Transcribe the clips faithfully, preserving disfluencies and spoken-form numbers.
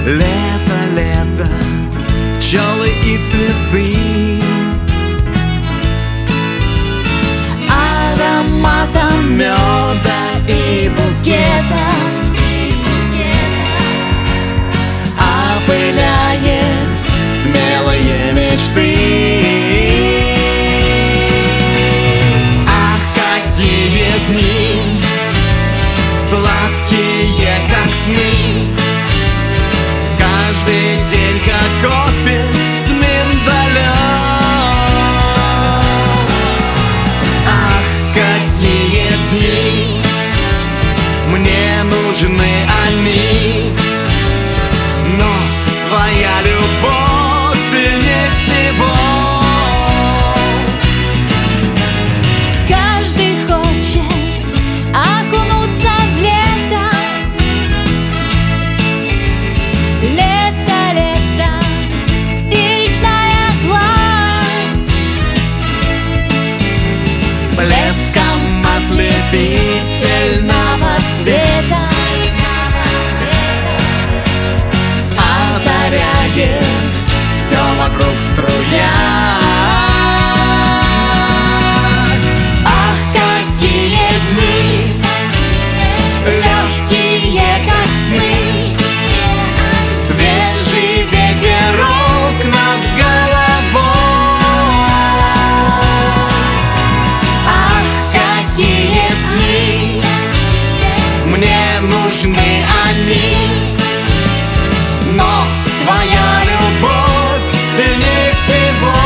Лето, лето, пчелы и цветы, ароматом меда и букетов, опыляет смелые мечты. Ах, какие дни сладкие, как сны, каждый день как кофе с миндалем. Ах, какие дни мне нужны они, но твоя любовь сильнее всего. Каждый хочет окунуться в лето. Лето, лето и речная гладь Блеском ослепительного света озаряет все вокруг струясь. Ах, какие дни легкие, как сны, свежий ветерок над головой. Ах, какие дни мне нужны они, но твоя любовь сильнее всего.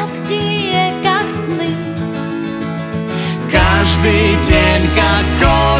сладкие, как сны. Каждый день как кофе